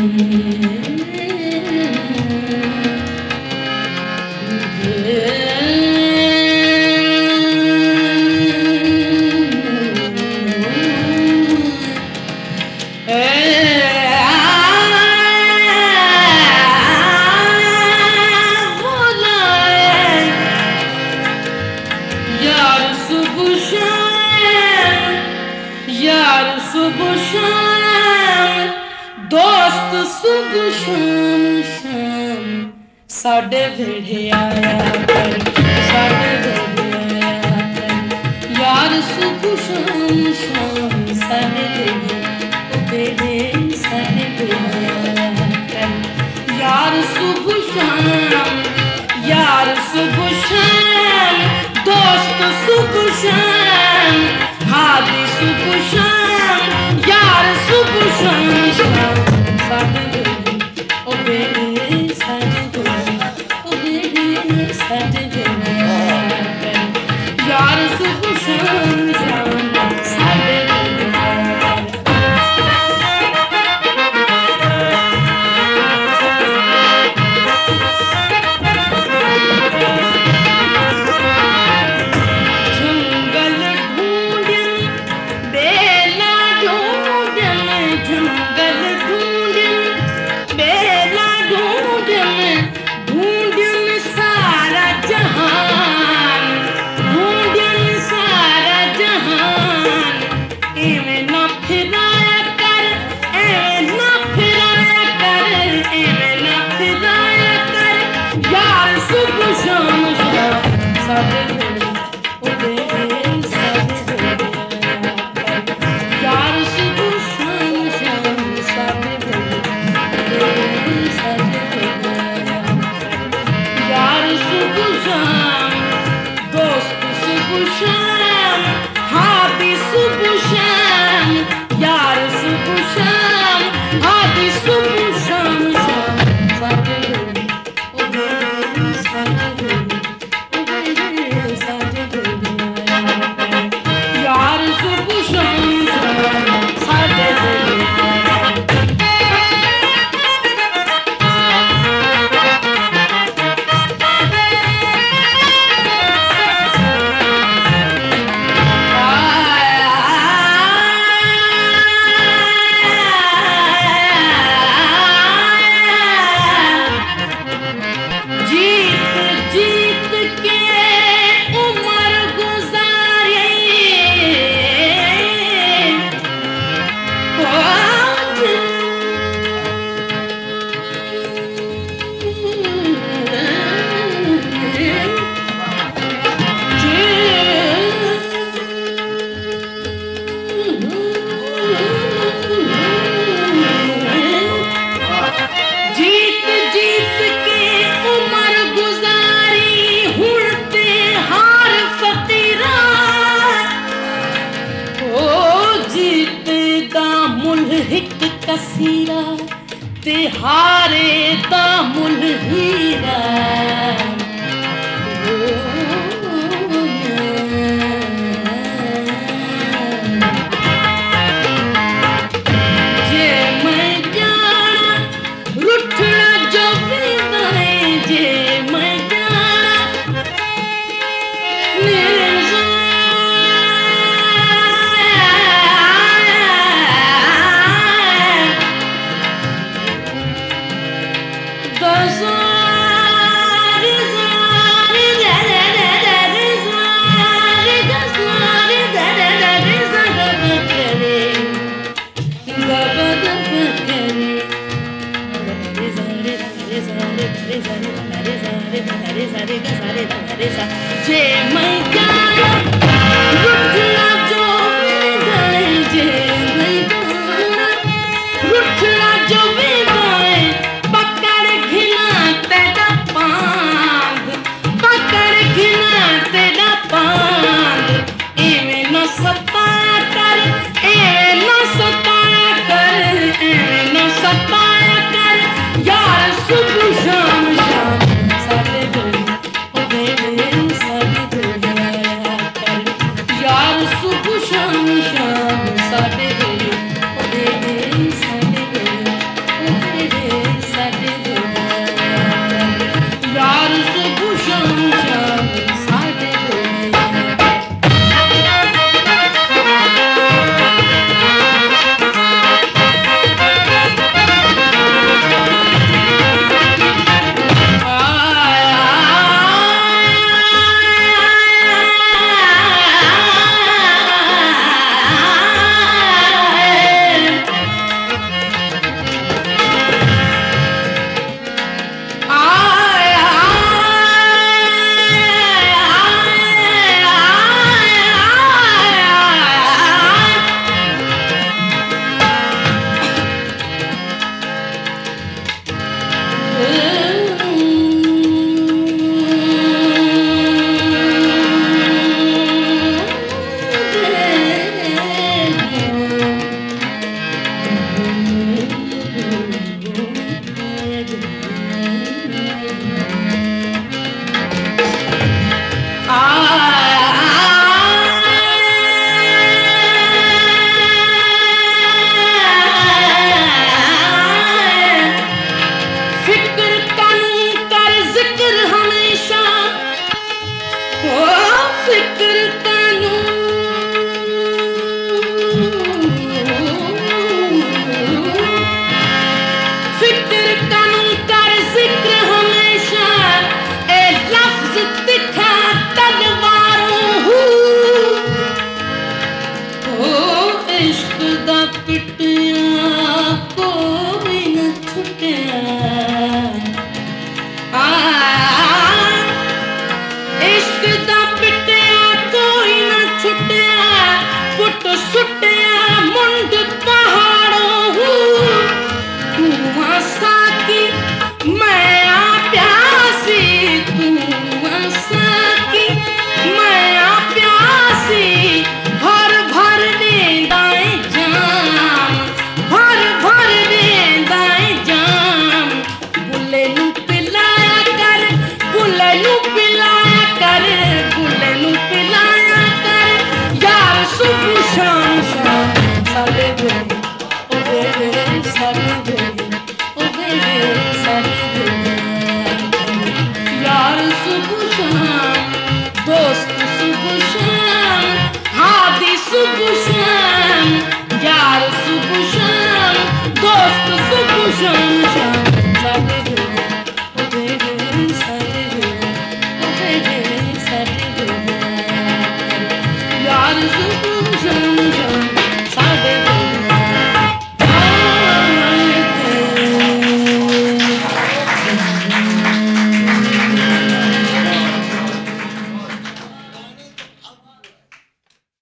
सुबह शाम दोस्त सुबह शाम शाम साडे वेड़े आया कर साडे वेड़े आया कर यार सुबह शाम शाम साडे वेड़े साडे वेड़े आया कर यार सुबह शाम दोस्त सुबह शाम हादी सुबह शाम यार सुबह शाम शाम साडे वेड़े ओ वेड़े साडे वेड़े साडे वेड़े आया कर यार सुबह शाम शाम साडे वेड़े आया कसीरा ते हारे दा मुल हीरा जे मैं जाना रुठना जो वेंदा है जे मैं जाना मेरे जे मैं जाना रुठना जो वेंदा है जे मैं जाना रुठना जो वेंदा है पकड़ घिना तेरा पांग पकड़ घिना तेरा पांग एवें न सताया कर एवें न सताया कर एवें न सताया कर यार सुबह शाम शाम साडे Asa